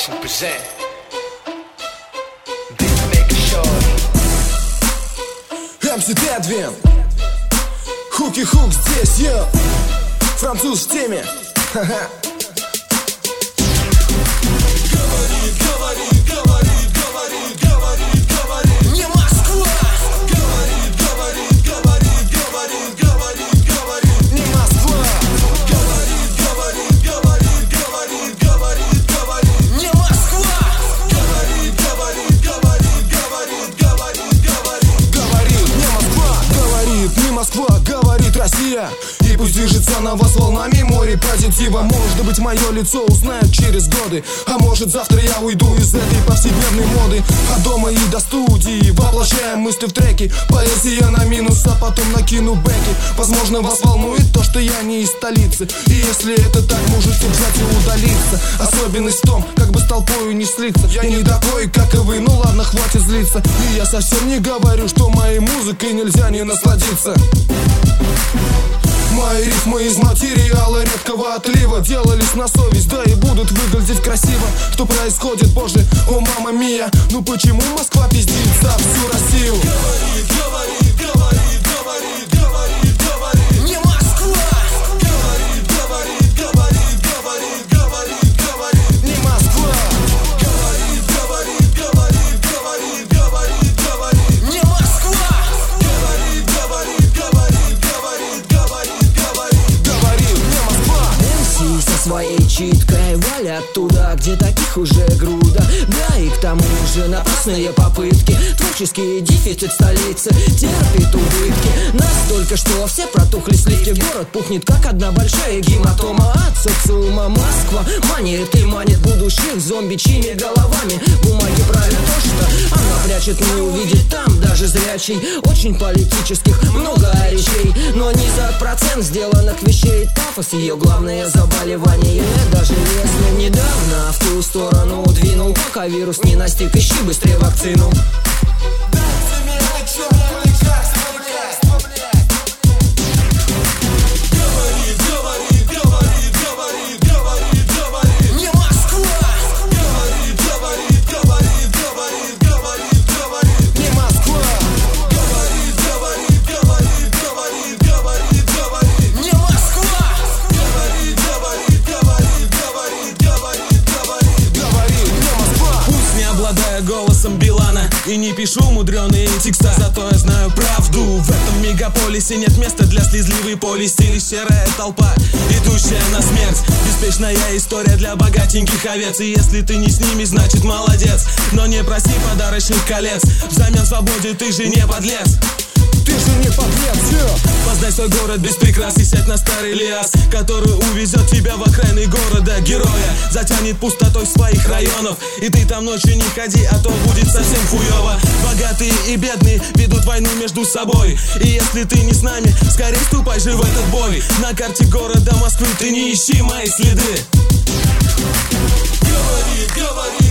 Production present Beatmaker Shorty MC Deadwin, Хуки Хук здесь, йо. Француз в теме. Ха-ха. Говорит, говорит, говорит, говорит, говорит, говорит. Не Москва. Говорит, говорит, говорит, говорит, говорит, говорит. Не Москва. Говорит, говорит, говорит, говорит, говорит, говорит. Не Москва. Говорит, говорит, говорит, говорит, говорит, говорит. Говорит, не Москва. Говорит, не Москва, говорит Россия. И пусть движется на вас волнами море позитива. Может быть, мое лицо узнают через годы, а может, завтра я уйду из этой повседневной моды. От дома и до студии воплощаем мысли в треки. Поэзия на минус, а потом накину бэки. Возможно, вас волнует то, что я не из столицы. И если это так, можете взять и удалиться. Особенность в том, как бы с толпою не слиться. Я не такой, как и вы, ну ладно, хватит злиться. И я совсем не говорю, что моей музыкой нельзя не насладиться. Мои рифмы из материала редкого отлива делались на совесть, да и будут выглядеть красиво. Что происходит, боже, о мама мия. Ну почему Москва пиздит за всю Россию? Говорит, говорит, говорит, говорит, говорит, говорит. Не Москва. Говорит, говорит, говорит, говорит, говорит, говорит. Не Москва. Говорит, говорит, говорит, говорит, говорит, говорит. Не Москва. Говорит, говорит, говорит, говорит, говорит. Со своей читкой валят туда, где таких уже груда. Да и к тому же напрасные попытки. Творческий дефицит столицы терпит убытки. Настолько, что все протухли сливки. Город пухнет, как одна большая гематома от социума. Москва манит и манит будущих зомби, чьими головами бумаги правят то, что она прячет, не увидит там даже зрячий. Очень политических много речей, но не за процент сделанных вещей. Пафос ее главное заболевание. Даже если недавно в ту сторону двинул, пока вирус не настиг, ищи быстрее вакцину. Голосом Билана и не пишу мудреные текста, зато я знаю правду. В этом мегаполисе нет места для слезливой полисти. Лишь серая толпа, идущая на смерть. Беспечная история для богатеньких овец. И если ты не с ними, значит молодец. Но не проси подарочных колец, взамен свободе ты же не подлец. Ты же не подлец, познай свой город без прикрас и сядь на старый лиас, который увезет тебя в окраины города. Героя затянет пустотой своих районов, и ты там ночью не ходи, а то будет совсем хуёво. Богатые и бедные ведут войну между собой, и если ты не с нами, скорее ступай же в этот бой. На карте города Москвы ты не ищи мои следы. Говори, говори.